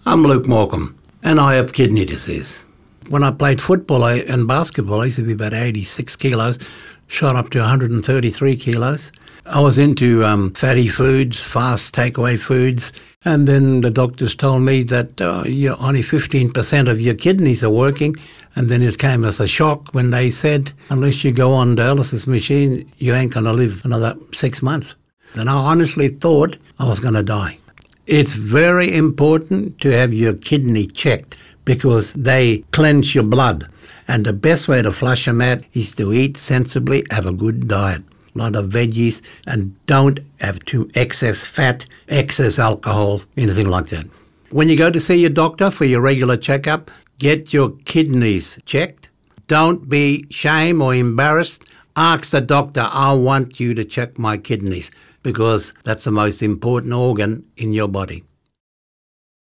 I'm Luke Morcombe, and I have kidney disease. When I played football and basketball, I used to be about 86 kilos, shot up to 133 kilos. I was into fatty foods, fast takeaway foods, and then the doctors told me that only 15% of your kidneys are working, and then it came as a shock when they said, unless you go on dialysis machine, you ain't going to live another 6 months. And I honestly thought I was going to die. It's very important to have your kidney checked because they cleanse your blood. And the best way to flush them out is to eat sensibly, have a good diet, a lot of veggies, and don't have too excess fat, excess alcohol, anything like that. When you go to see your doctor for your regular checkup, get your kidneys checked. Don't be ashamed or embarrassed. Ask the doctor, I want you to check my kidneys, because that's the most important organ in your body.